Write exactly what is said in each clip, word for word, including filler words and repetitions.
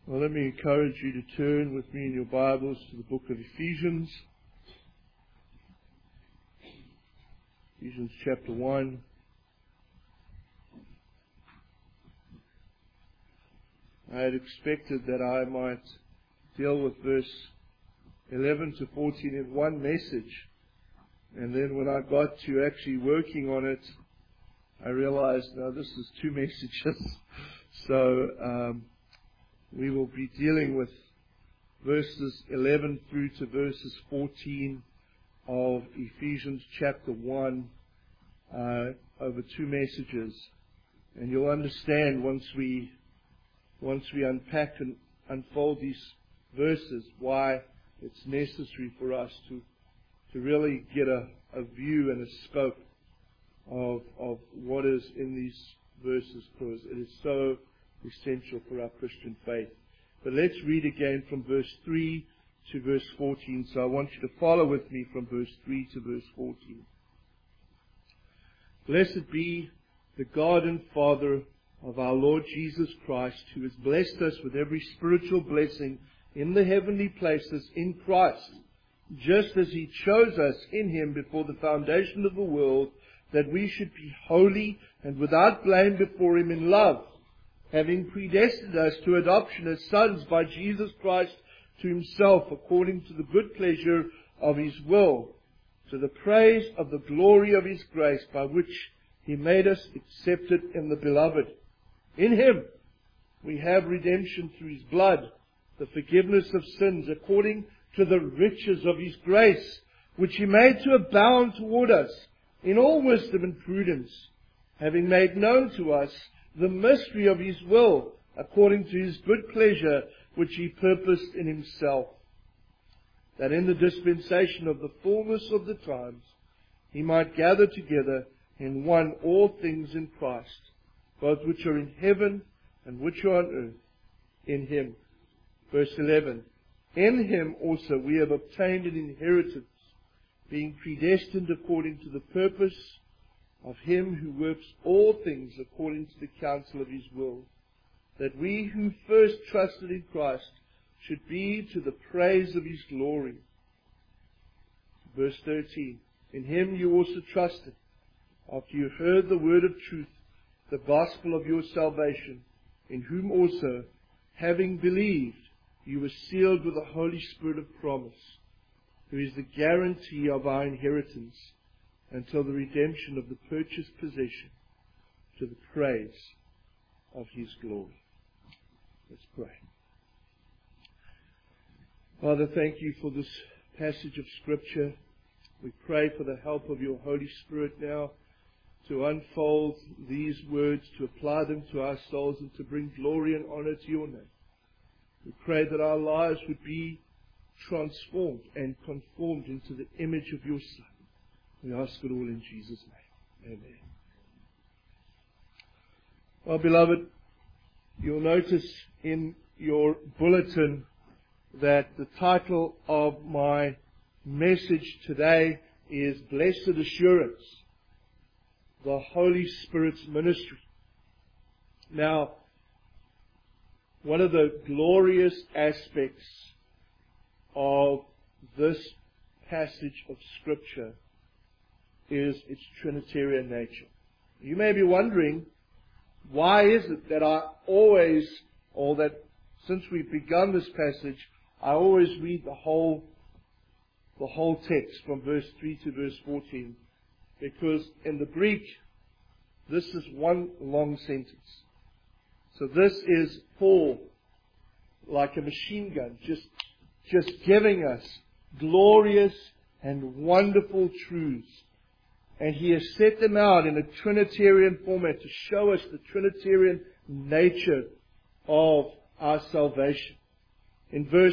Well, let me encourage you to turn with me in your Bibles to the book of Ephesians. Ephesians chapter one. I had expected that I might deal with verse eleven to fourteen in one message. And then when I got to actually working on it, I realized, no, this is two messages. So, um, we will be dealing with verses eleven through to verses fourteen of Ephesians chapter one uh, over two messages. And you'll understand once we once we unpack and unfold these verses why it's necessary for us to to really get a, a view and a scope of of what is in these verses, because it is so essential for our Christian faith. But let's read again from verse three to verse fourteen. So I want you to follow with me from verse three to verse fourteen. Blessed be the God and Father of our Lord Jesus Christ, who has blessed us with every spiritual blessing in the heavenly places in Christ, just as He chose us in Him before the foundation of the world, that we should be holy and without blame before Him in love, having predestined us to adoption as sons by Jesus Christ to Himself, according to the good pleasure of His will, to the praise of the glory of His grace, by which He made us accepted in the Beloved. In Him we have redemption through His blood, the forgiveness of sins, according to the riches of His grace, which He made to abound toward us in all wisdom and prudence, having made known to us the mystery of His will, according to His good pleasure, which He purposed in Himself, that in the dispensation of the fullness of the times He might gather together in one all things in Christ, both which are in heaven and which are on earth, in Him. Verse eleven. In Him also we have obtained an inheritance, being predestined according to the purpose of Him who works all things according to the counsel of His will, that we who first trusted in Christ should be to the praise of His glory. Verse thirteen. In Him you also trusted, after you heard the word of truth, the gospel of your salvation, in whom also, having believed, you were sealed with the Holy Spirit of promise, who is the guarantee of our inheritance, until the redemption of the purchased possession, to the praise of His glory. Let's pray. Father, thank You for this passage of Scripture. We pray for the help of Your Holy Spirit now to unfold these words, to apply them to our souls, and to bring glory and honor to Your name. We pray that our lives would be transformed and conformed into the image of Your Son. We ask it all in Jesus' name. Amen. Well, beloved, you'll notice in your bulletin that the title of my message today is Blessed Assurance, the Holy Spirit's Ministry. Now, one of the glorious aspects of this passage of Scripture is its Trinitarian nature. You may be wondering, why is it that I always, or that since we've begun this passage, I always read the whole, the whole text from verse three to verse fourteen? Because in the Greek, this is one long sentence. So this is Paul, like a machine gun, just, just giving us glorious and wonderful truths. And he has set them out in a Trinitarian format to show us the Trinitarian nature of our salvation. In verse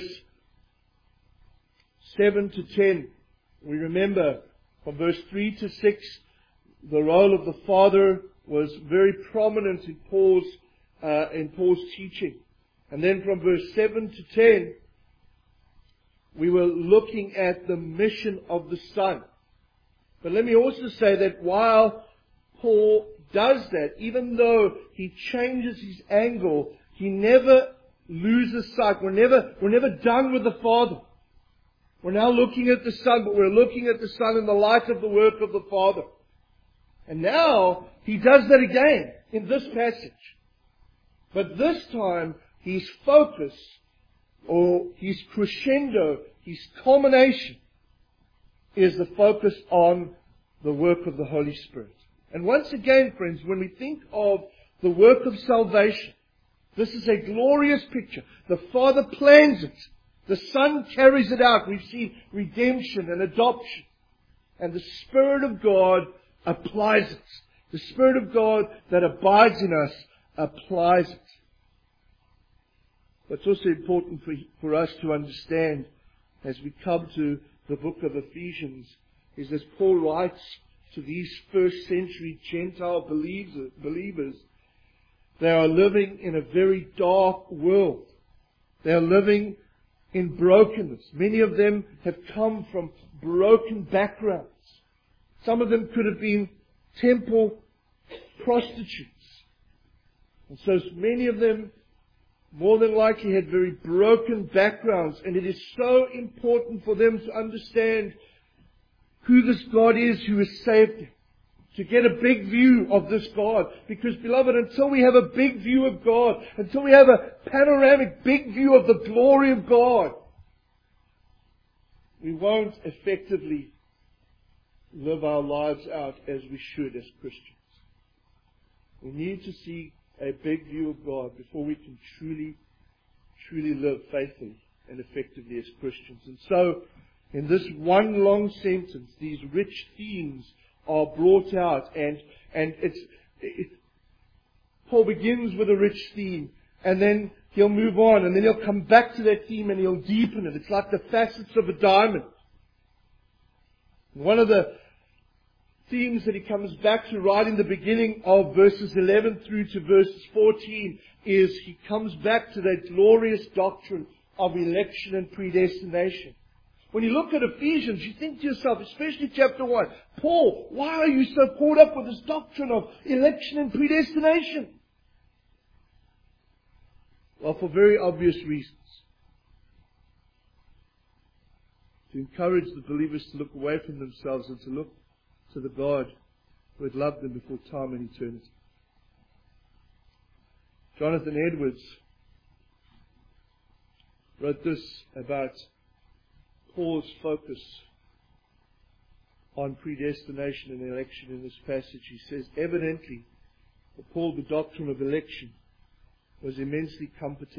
seven to ten, we remember from verse three to six, the role of the Father was very prominent in Paul's, uh, in Paul's teaching. And then from verse seven to ten, we were looking at the mission of the Son. But let me also say that while Paul does that, even though he changes his angle, he never loses sight. We're never, we're never done with the Father. We're now looking at the Son, but we're looking at the Son in the light of the work of the Father. And now, He does that again in this passage. But this time, His focus, or His crescendo, His culmination, is the focus on the work of the Holy Spirit. And once again, friends, when we think of the work of salvation, this is a glorious picture. The Father plans it. The Son carries it out. We've seen redemption and adoption. And the Spirit of God applies it. The Spirit of God that abides in us applies it. But it's also important for, for us to understand as we come to the book of Ephesians is as Paul writes to these first century Gentile believers, believers, they are living in a very dark world. They are living in brokenness. Many of them have come from broken backgrounds. Some of them could have been temple prostitutes. And so many of them more than likely had very broken backgrounds. And it is so important for them to understand who this God is who has saved them. To get a big view of this God. Because, beloved, until we have a big view of God, until we have a panoramic big view of the glory of God, we won't effectively live our lives out as we should as Christians. We need to see a big view of God before we can truly, truly live faithfully and effectively as Christians. And so, in this one long sentence, these rich themes are brought out, and and it's it, Paul begins with a rich theme, and then he'll move on, and then he'll come back to that theme and he'll deepen it. It's like the facets of a diamond. One of the themes that he comes back to right in the beginning of verses eleven through to verses fourteen is he comes back to that glorious doctrine of election and predestination. When you look at Ephesians, you think to yourself, especially chapter one, Paul, why are you so caught up with this doctrine of election and predestination? Well, for very obvious reasons. To encourage the believers to look away from themselves and to look to the God who had loved them before time and eternity. Jonathan Edwards wrote this about Paul's focus on predestination and election in this passage. He says, evidently, for Paul, the doctrine of election was immensely comforting.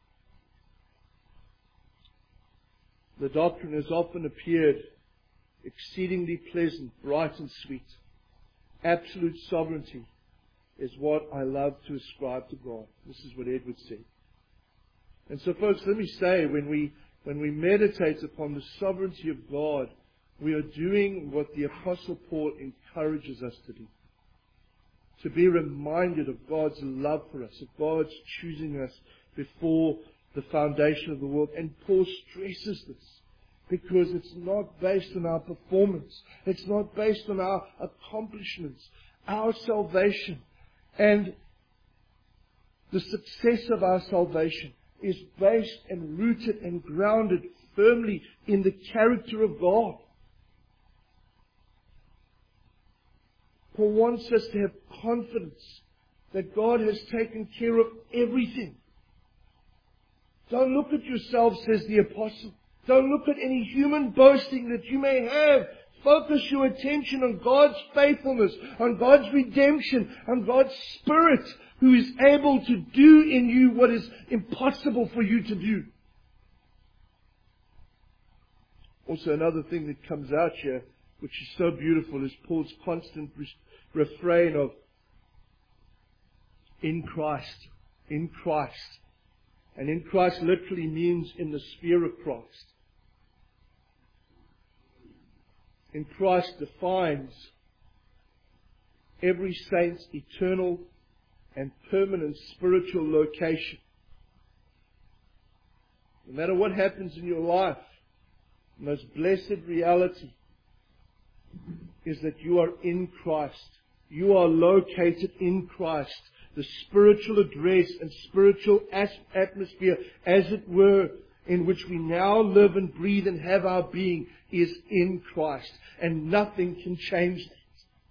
The doctrine has often appeared exceedingly pleasant, bright and sweet. Absolute sovereignty is what I love to ascribe to God. This is what Edwards said. And so, folks, let me say, when we When we meditate upon the sovereignty of God, we are doing what the Apostle Paul encourages us to do. To be reminded of God's love for us, of God's choosing us before the foundation of the world. And Paul stresses this because it's not based on our performance. It's not based on our accomplishments. Our salvation and the success of our salvation is based and rooted and grounded firmly in the character of God. Paul wants us to have confidence that God has taken care of everything. Don't look at yourself, says the apostle. Don't look at any human boasting that you may have. Focus your attention on God's faithfulness, on God's redemption, on God's Spirit, who is able to do in you what is impossible for you to do. Also, another thing that comes out here, which is so beautiful, is Paul's constant re- refrain of in Christ, in Christ. And in Christ literally means in the sphere of Christ. In Christ defines every saint's eternal and permanent spiritual location. No matter what happens in your life, the most blessed reality is that you are in Christ. You are located in Christ. the spiritual address and spiritual as- atmosphere, as it were, in which we now live and breathe and have our being, is in Christ. And nothing can change that.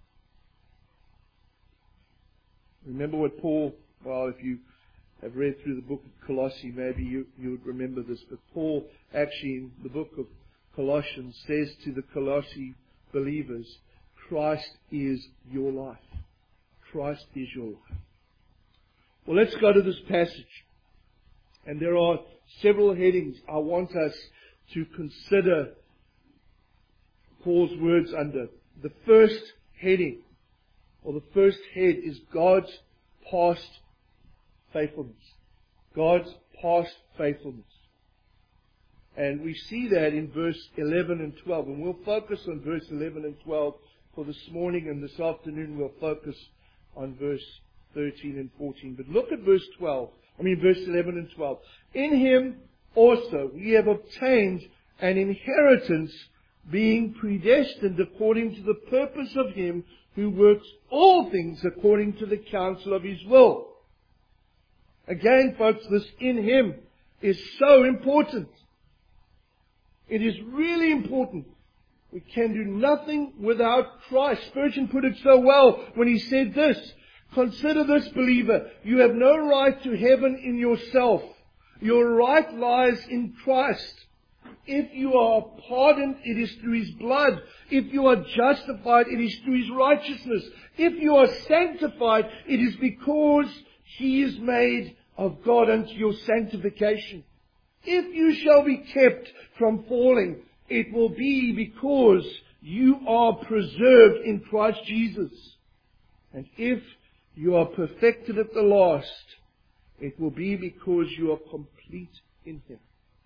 Remember what Paul, well, if you have read through the book of Colossae, maybe you, you would remember this, but Paul actually in the book of Colossians says to the Colossae believers, Christ is your life. Christ is your life. Well, let's go to this passage. And there are several headings I want us to consider Paul's words under. The first heading, or the first head, is God's past faithfulness. God's past faithfulness. And we see that in verse eleven and twelve. And we'll focus on verse eleven and twelve for this morning, and this afternoon we'll focus on verse thirteen and fourteen. But look at verse twelve. I mean verse eleven and twelve. In Him also we have obtained an inheritance, being predestined according to the purpose of Him who works all things according to the counsel of His will. Again, folks, this in Him is so important. It is really important. We can do nothing without Christ. Spurgeon put it so well when he said this: consider this, believer, you have no right to heaven in yourself. Your right lies in Christ. If you are pardoned, it is through His blood. If you are justified, it is through His righteousness. If you are sanctified, it is because He is made of God unto your sanctification. If you shall be kept from falling, it will be because you are preserved in Christ Jesus. And if you are perfected at the last, it will be because you are complete in Him.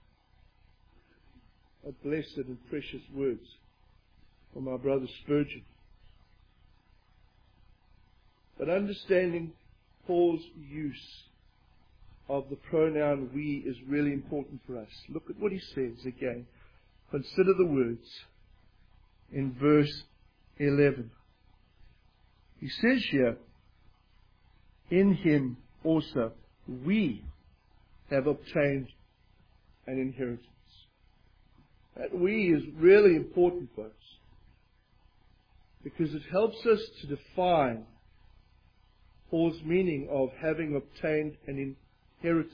What blessed and precious words from our brother Spurgeon. But understanding Paul's use of the pronoun we is really important for us. Look at what he says again. Consider the words in verse eleven. He says here, in Him also we have obtained an inheritance. That we is really important for us, because it helps us to define Paul's meaning of having obtained an inheritance.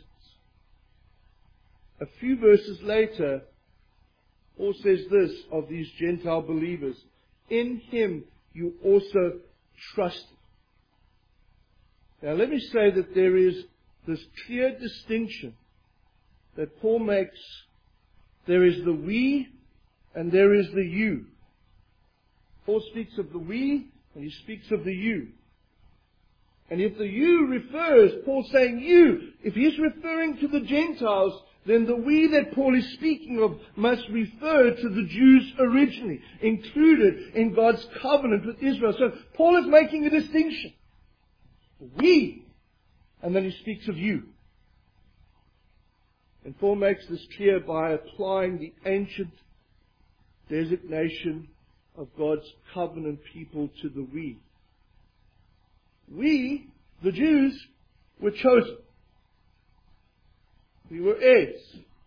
A few verses later, Paul says this of these Gentile believers: in Him you also trusted. Now let me say that there is this clear distinction that Paul makes. There is the we and there is the you. Paul speaks of the we and he speaks of the you. And if the you refers, Paul's saying you, if he's referring to the Gentiles, then the we that Paul is speaking of must refer to the Jews originally, included in God's covenant with Israel. So Paul is making a distinction. We, and then he speaks of you. And Paul makes this clear by applying the ancient designation of God's covenant people to the we. We, the Jews, were chosen. We were heirs.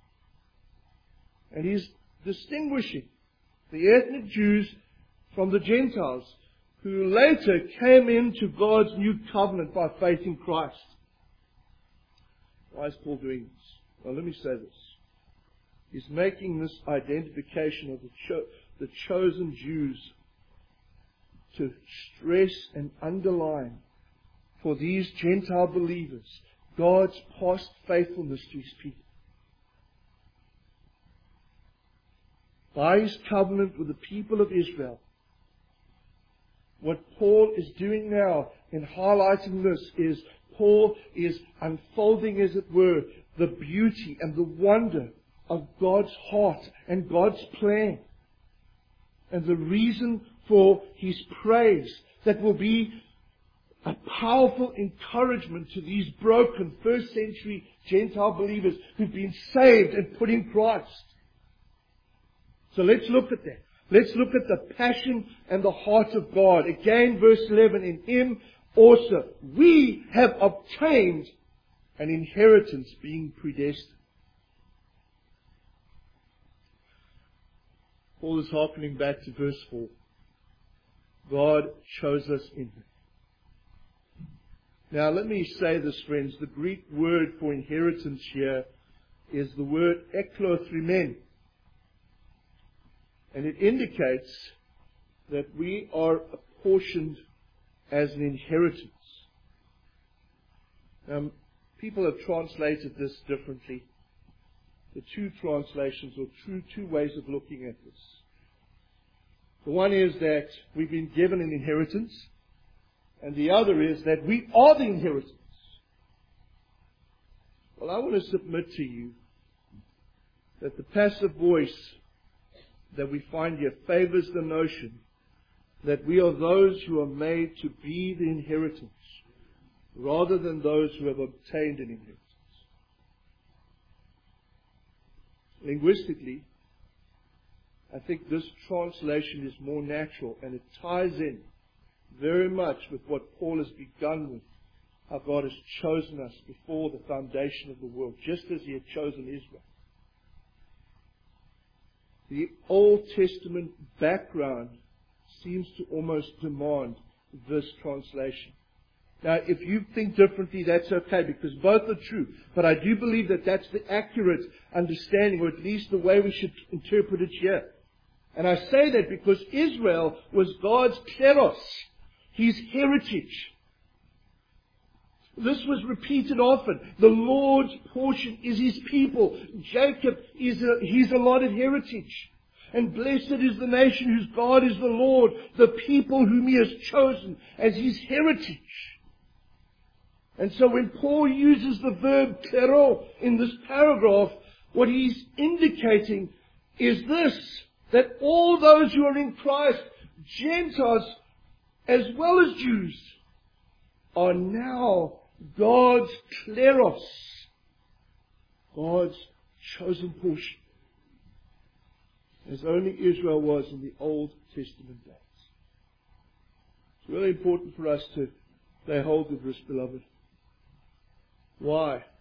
And he's distinguishing the ethnic Jews from the Gentiles, who later came into God's new covenant by faith in Christ. Why is Paul doing this? Well, let me say this. He's making this identification of the, cho- the chosen Jews to stress and underline for these Gentile believers God's past faithfulness to His people. By His covenant with the people of Israel, what Paul is doing now in highlighting this is Paul is unfolding, as it were, the beauty and the wonder of God's heart and God's plan. And the reason for His praise that will be a powerful encouragement to these broken first century Gentile believers who've been saved and put in Christ. So let's look at that. Let's look at the passion and the heart of God. Again, verse eleven, in Him also we have obtained an inheritance, being predestined. Paul is harkening back to verse four. God chose us in Him. Now let me say this, friends. The Greek word for inheritance here is the word eklothrimen. And it indicates that we are apportioned as an inheritance. Um, people have translated this differently. The two translations, or two, two ways of looking at this. The one is that we've been given an inheritance, and the other is that we are the inheritance. Well, I want to submit to you that the passive voice that we find here favors the notion that we are those who are made to be the inheritance, rather than those who have obtained an inheritance. Linguistically, I think this translation is more natural, and it ties in very much with what Paul has begun with, how God has chosen us before the foundation of the world, just as He had chosen Israel. The Old Testament background seems to almost demand this translation. Now, if you think differently, that's okay, because both are true. But I do believe that that's the accurate understanding, or at least the way we should interpret it here. And I say that because Israel was God's kleros, His heritage. This was repeated often. The Lord's portion is His people. Jacob is a, His allotted heritage. And blessed is the nation whose God is the Lord, the people whom He has chosen as His heritage. And so when Paul uses the verb klero in this paragraph, what he's indicating is this, that all those who are in Christ, Gentiles as well as Jews, are now God's kleros, God's chosen portion, as only Israel was in the Old Testament days. It's really important for us to lay hold of this, beloved. Why?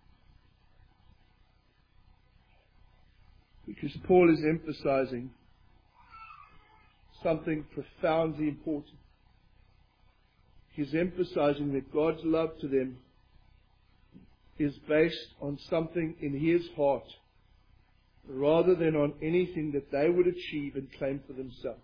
Because Paul is emphasizing something profoundly important. He's emphasizing that God's love to them is based on something in His heart, rather than on anything that they would achieve and claim for themselves.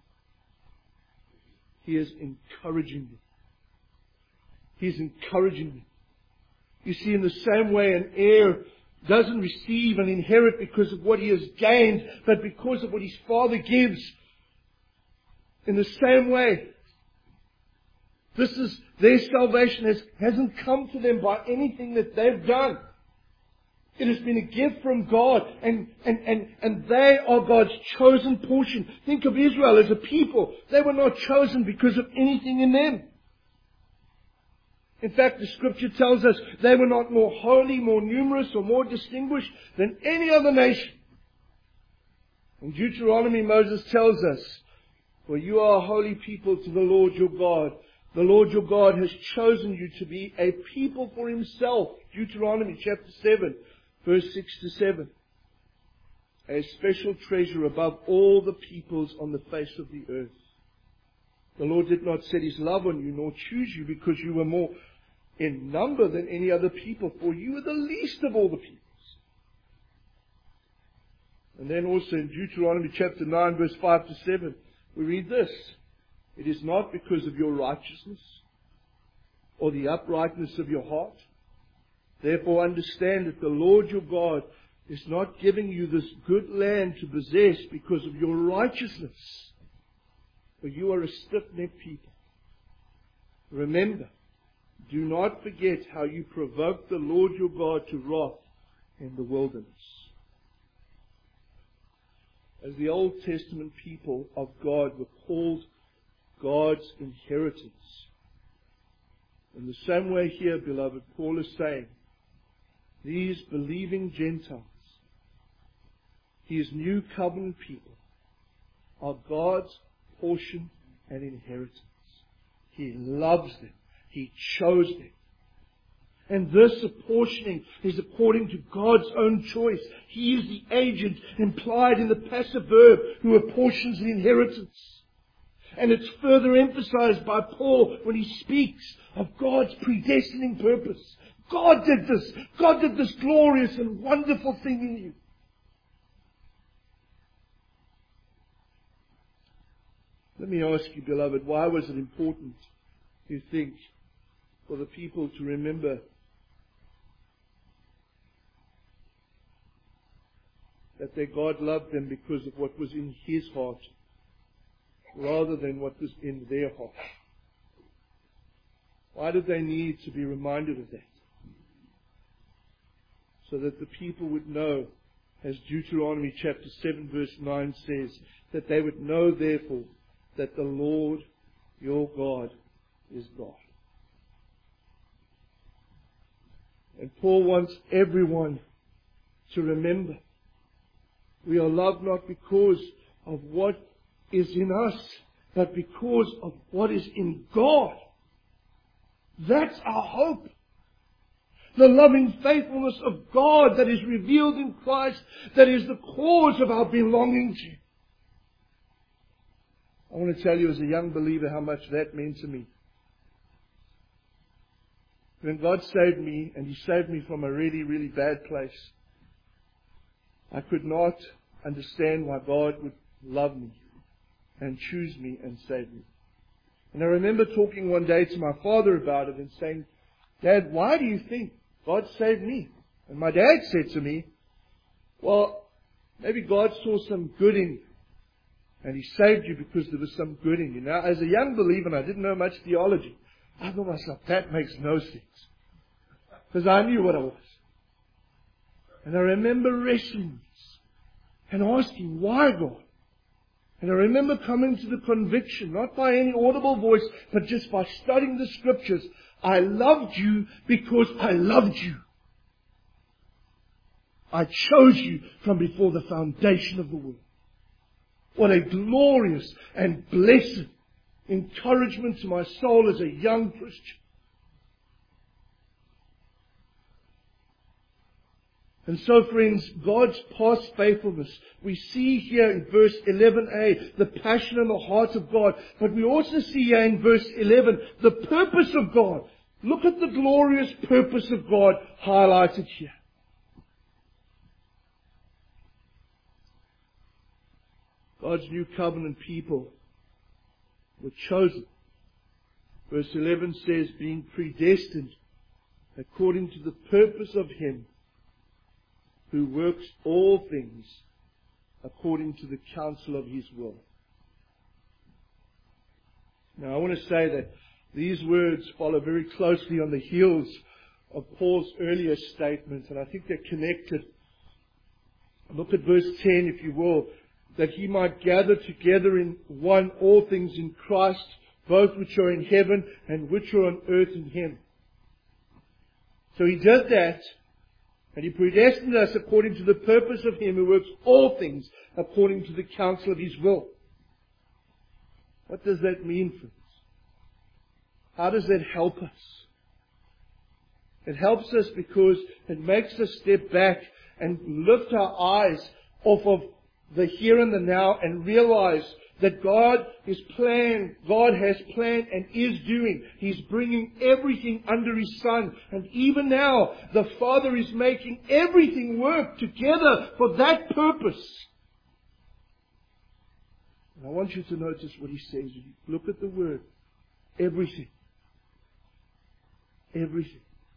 He is encouraging them. He's encouraging them. You see, in the same way an heir doesn't receive and inherit because of what he has gained, but because of what his father gives. In the same way, this is, their salvation has, hasn't come to them by anything that they've done. It has been a gift from God, and, and, and, and they are God's chosen portion. Think of Israel as a people. They were not chosen because of anything in them. In fact, the Scripture tells us they were not more holy, more numerous, or more distinguished than any other nation. In Deuteronomy, Moses tells us, "For you are a holy people to the Lord your God. The Lord your God has chosen you to be a people for Himself." Deuteronomy chapter seven, verse six to seven. "A special treasure above all the peoples on the face of the earth. The Lord did not set His love on you, nor choose you because you were more in number than any other people, for you were the least of all the peoples." And then also in Deuteronomy chapter nine, verse five to seven, we read this: "It is not because of your righteousness or the uprightness of your heart. Therefore understand that the Lord your God is not giving you this good land to possess because of your righteousness, for you are a stiff-necked people. Remember, do not forget how you provoked the Lord your God to wrath in the wilderness." As the Old Testament people of God were called God's inheritance, in the same way here, beloved, Paul is saying, these believing Gentiles, His new covenant people, are God's portion and inheritance. He loves them. He chose them. And this apportioning is according to God's own choice. He is the agent implied in the passive verb who apportions an inheritance. And it's further emphasized by Paul when he speaks of God's predestining purpose. God did this. God did this glorious and wonderful thing in you. Let me ask you, beloved, why was it important, you think, for the people to remember that their God loved them because of what was in His heart, rather than what was in their heart? Why did they need to be reminded of that? So that the people would know, as Deuteronomy chapter seven verse nine says, that they would know therefore that the Lord your God is God. And Paul wants everyone to remember, we are loved not because of what is in us, but because of what is in God. That's our hope. The loving faithfulness of God that is revealed in Christ, that is the cause of our belonging to Him. I want to tell you as a young believer how much that meant to me. When God saved me, and He saved me from a really, really bad place, I could not understand why God would love me and choose me and save me. And I remember talking one day to my father about it and saying, Dad, why do you think God saved me? And my dad said to me, well, maybe God saw some good in you. And He saved you because there was some good in you. Now, as a young believer, and I didn't know much theology, I thought to myself, that makes no sense. Because I knew what I was. And I remember wrestling this and asking, why God? And I remember coming to the conviction, not by any audible voice, but just by studying the Scriptures, I loved you because I loved you. I chose you from before the foundation of the world. What a glorious and blessed encouragement to my soul as a young Christian. And so, friends, God's past faithfulness, we see here in verse eleven a, the passion and the heart of God. But we also see here in verse eleven, the purpose of God. Look at the glorious purpose of God highlighted here. God's new covenant people were chosen. Verse eleven says, being predestined according to the purpose of Him who works all things according to the counsel of His will. Now I want to say that these words follow very closely on the heels of Paul's earlier statement, and I think they're connected. Look at verse ten, if you will. That He might gather together in one all things in Christ, both which are in heaven and which are on earth in Him. So He did that, and He predestined us according to the purpose of Him who works all things according to the counsel of His will. What does that mean, friends? How does that help us? It helps us because it makes us step back and lift our eyes off of the here and the now and realize that God is planned, God has planned and is doing. He's bringing everything under His Son. And even now, the Father is making everything work together for that purpose. And I want you to notice what He says. Look at the word. Everything. Everything.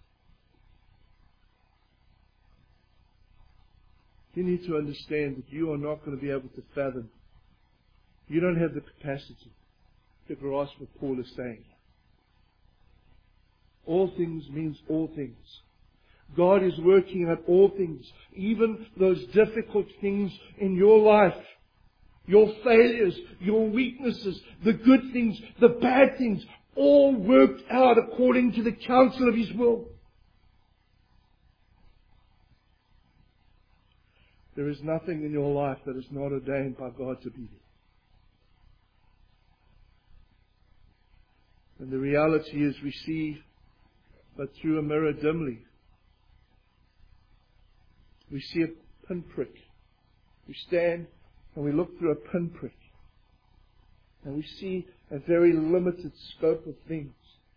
You need to understand that you are not going to be able to fathom. You don't have the capacity to grasp what Paul is saying. All things means all things. God is working at all things, even those difficult things in your life. Your failures, your weaknesses, the good things, the bad things, all worked out according to the counsel of His will. There is nothing in your life that is not ordained by God to be there. And the reality is we see but through a mirror dimly. We see a pinprick. We stand and we look through a pinprick. And we see a very limited scope of things.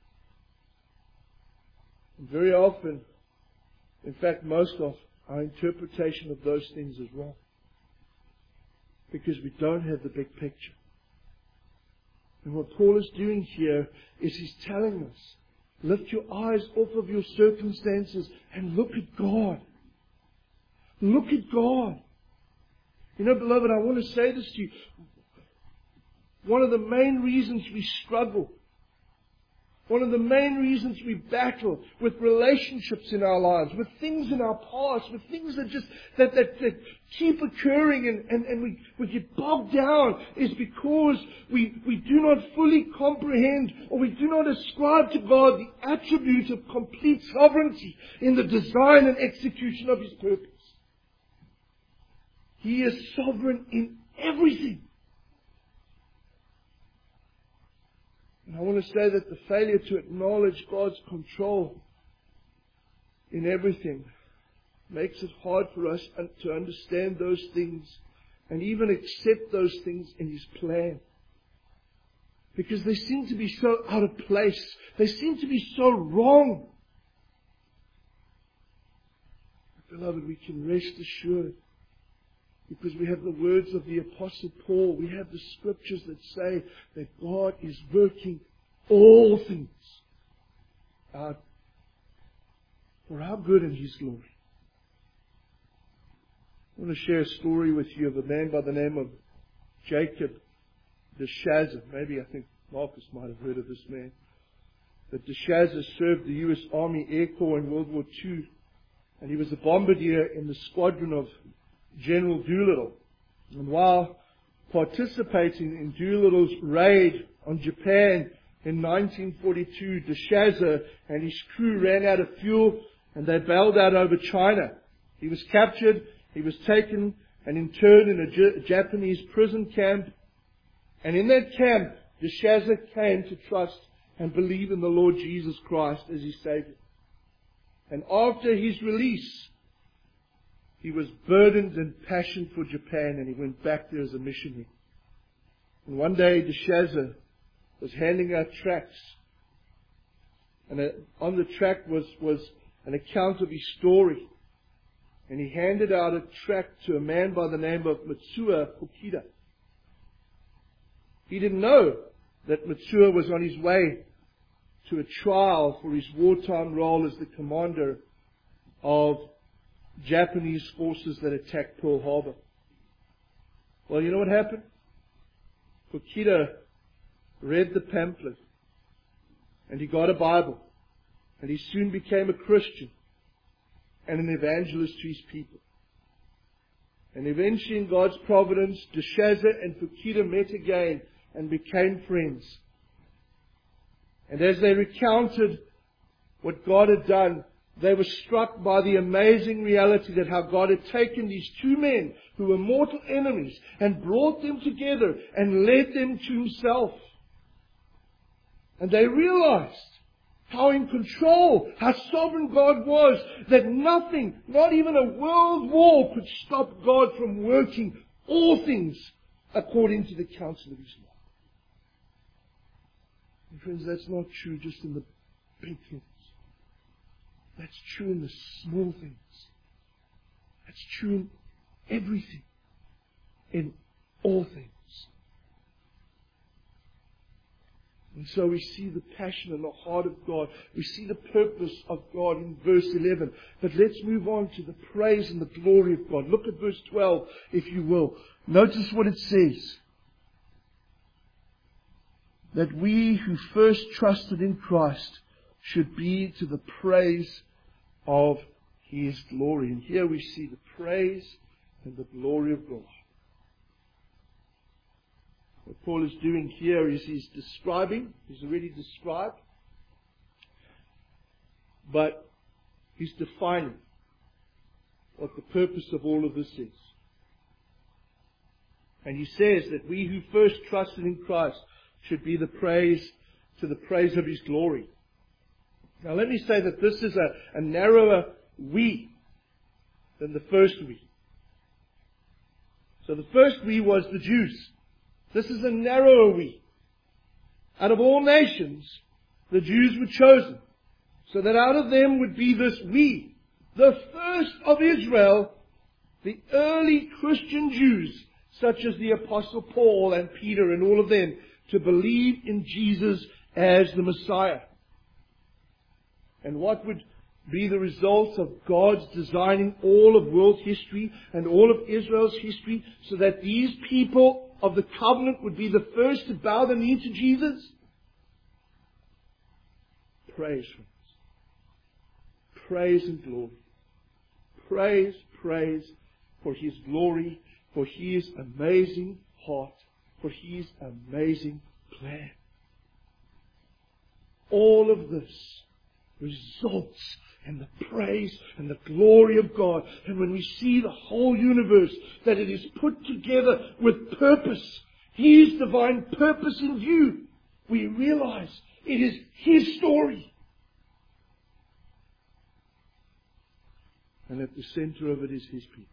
And very often, in fact most often, our interpretation of those things is wrong. Because we don't have the big picture. And what Paul is doing here is he's telling us, lift your eyes off of your circumstances and look at God. Look at God. You know, beloved, I want to say this to you. One of the main reasons we struggle, one of the main reasons we battle with relationships in our lives, with things in our past, with things that just, that, that, that keep occurring and, and, and we, we get bogged down is because we, we do not fully comprehend or we do not ascribe to God the attribute of complete sovereignty in the design and execution of His purpose. He is sovereign in everything. And I want to say that the failure to acknowledge God's control in everything makes it hard for us to understand those things and even accept those things in His plan. Because they seem to be so out of place. They seem to be so wrong. But beloved, we can rest assured because we have the words of the Apostle Paul. We have the scriptures that say that God is working all things out for our good and His glory. I want to share a story with you of a man by the name of Jacob de Shazer. Maybe I think Marcus might have heard of this man. But de Shazer served the U S Army Air Corps in World War Two. And he was a bombardier in the squadron of General Doolittle. And while participating in Doolittle's raid on Japan in nineteen forty-two, de Shazer and his crew ran out of fuel and they bailed out over China. He was captured, he was taken and interned in a J- Japanese prison camp. And in that camp, de Shazer came to trust and believe in the Lord Jesus Christ as his Savior. And after his release, he was burdened and passionate for Japan and he went back there as a missionary. And one day de Shazer was handing out tracts. And on the tract was, was an account of his story. And he handed out a tract to a man by the name of Matsuo Fukida. He didn't know that Matsuo was on his way to a trial for his wartime role as the commander of Japanese forces that attacked Pearl Harbor. Well, you know what happened? Fukida read the pamphlet and he got a Bible and he soon became a Christian and an evangelist to his people. And eventually in God's providence, de Shazer and Fukida met again and became friends. And as they recounted what God had done, they were struck by the amazing reality that how God had taken these two men who were mortal enemies and brought them together and led them to Himself. And they realized how in control, how sovereign God was, that nothing, not even a world war, could stop God from working all things according to the counsel of His law. And friends, that's not true just in the big things. That's true in the small things. That's true in everything. In all things. And so we see the passion and the heart of God. We see the purpose of God in verse eleven. But let's move on to the praise and the glory of God. Look at verse twelve, if you will. Notice what it says. That we who first trusted in Christ should be to the praise of His glory. And here we see the praise and the glory of God. What Paul is doing here is he's describing, he's already described, but he's defining what the purpose of all of this is. And he says that we who first trusted in Christ should be the praise to the praise of His glory. Now let me say that this is a, a narrower we than the first we. So the first we was the Jews. This is a narrower we. Out of all nations, the Jews were chosen, so that out of them would be this we, the first of Israel, the early Christian Jews, such as the Apostle Paul and Peter and all of them, to believe in Jesus as the Messiah. And what would be the result of God's designing all of world history and all of Israel's history so that these people of the covenant would be the first to bow the knee to Jesus? Praise, friends. Praise and glory. Praise, praise for His glory, for His amazing heart, for His amazing plan. All of this results in the praise and the glory of God. And when we see the whole universe, that it is put together with purpose, His divine purpose in view, we realize it is His story. And at the center of it is His people.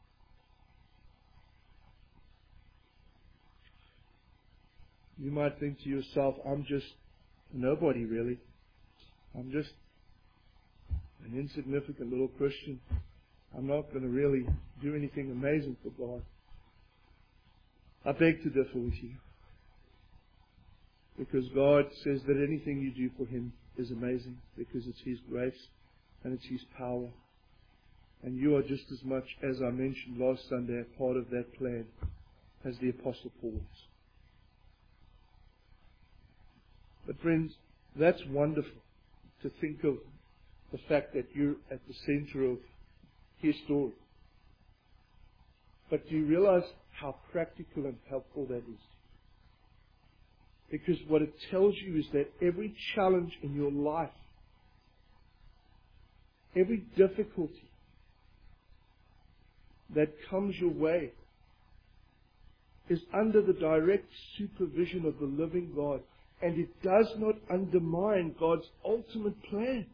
You might think to yourself, I'm just a nobody really. I'm just an insignificant little Christian. I'm not going to really do anything amazing for God. I beg to differ with you. Because God says that anything you do for Him is amazing. Because it's His grace and it's His power. And you are just as much, as I mentioned last Sunday, a part of that plan as the Apostle Paul was. But friends, that's wonderful to think of the fact that you're at the center of His story. But do you realize how practical and helpful that is? Because what it tells you is that every challenge in your life, every difficulty that comes your way is under the direct supervision of the living God. And it does not undermine God's ultimate plan.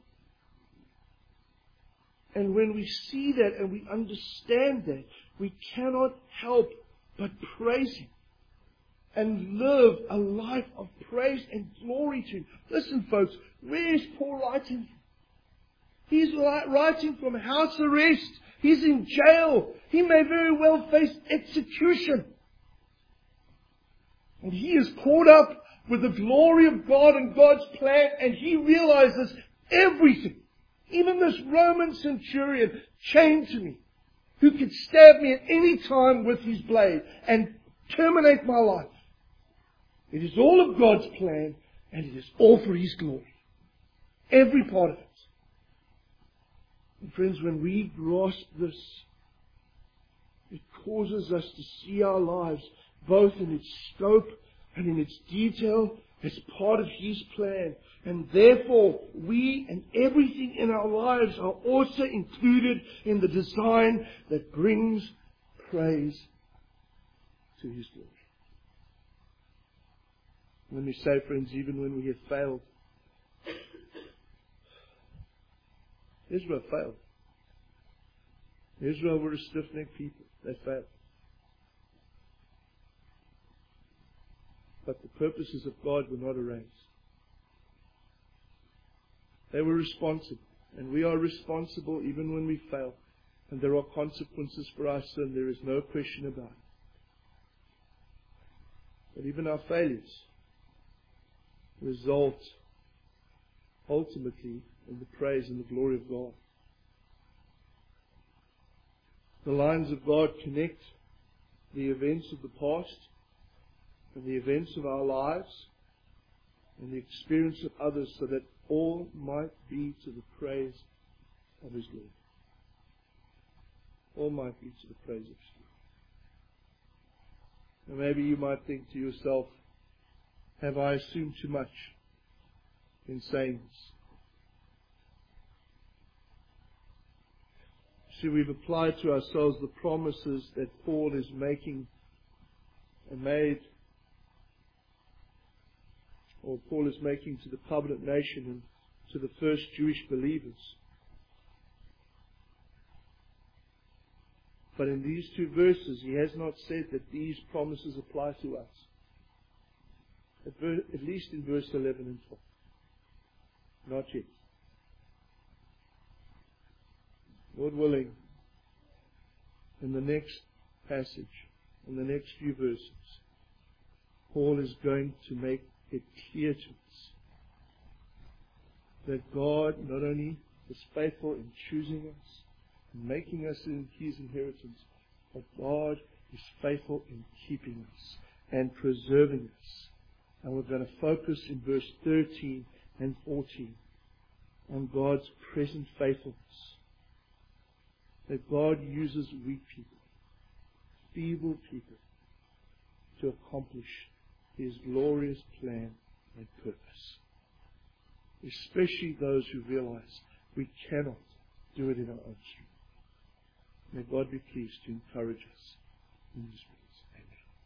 And when we see that and we understand that, we cannot help but praise Him and live a life of praise and glory to Him. Listen, folks, where is Paul writing? He's writing from house arrest. He's in jail. He may very well face execution. And he is caught up with the glory of God and God's plan, and he realizes everything. Even this Roman centurion chained to me, who could stab me at any time with his blade and terminate my life. It is all of God's plan, and it is all for His glory. Every part of it. And friends, when we grasp this, it causes us to see our lives both in its scope and in its detail as part of His plan. And therefore, we and everything in our lives are also included in the design that brings praise to His glory. Let me say, friends, even when we have failed, Israel failed. Israel were a stiff-necked people. They failed. But the purposes of God were not erased. They were responsible. And we are responsible even when we fail. And there are consequences for our sin. There is no question about it. But even our failures result ultimately in the praise and the glory of God. The lines of God connect the events of the past and the events of our lives and the experience of others, so that all might be to the praise of His glory. All might be to the praise of His glory. And maybe you might think to yourself, have I assumed too much in saying this? See, we've applied to ourselves the promises that Paul is making and made or Paul is making to the covenant nation and to the first Jewish believers. But in these two verses, he has not said that these promises apply to us. At, ver- at least in verse eleven and twelve. Not yet. Lord willing, in the next passage, in the next few verses, Paul is going to make it clear to us that God not only is faithful in choosing us, in making us in His inheritance, but God is faithful in keeping us and preserving us. And we're going to focus in verse thirteen and fourteen on God's present faithfulness. That God uses weak people, feeble people, to accomplish His glorious plan and purpose. Especially those who realize we cannot do it in our own strength. May God be pleased to encourage us in these words.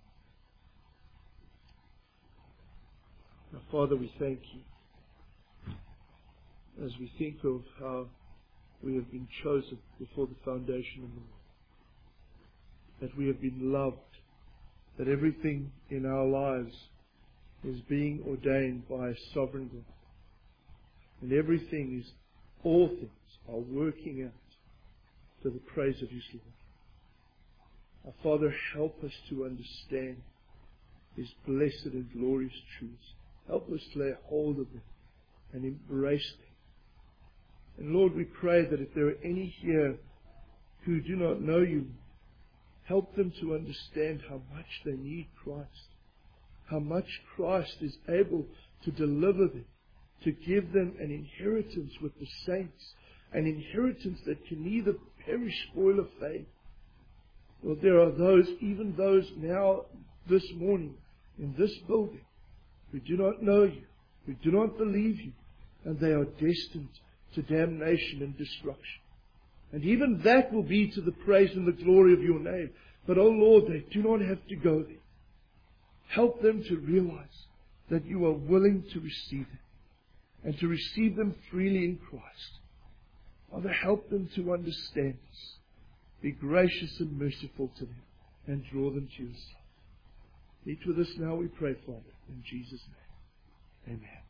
Amen. Now, Father, we thank You as we think of how we have been chosen before the foundation of the world, that we have been loved, that everything in our lives is being ordained by a sovereign God, and everything is, all things are working out to the praise of His Lord. Our Father, help us to understand His blessed and glorious truths. Help us lay hold of them and embrace them. And Lord, we pray that if there are any here who do not know You, help them to understand how much they need Christ, how much Christ is able to deliver them, to give them an inheritance with the saints, an inheritance that can neither perish, spoil, or fade. Lord, there are those, even those now this morning in this building, who do not know You, who do not believe You, and they are destined to damnation and destruction. And even that will be to the praise and the glory of Your name. But, oh Lord, they do not have to go there. Help them to realize that You are willing to receive them, and to receive them freely in Christ. Father, help them to understand this. Be gracious and merciful to them, and draw them to Yourself. Meet with us now, we pray, Father, in Jesus' name. Amen.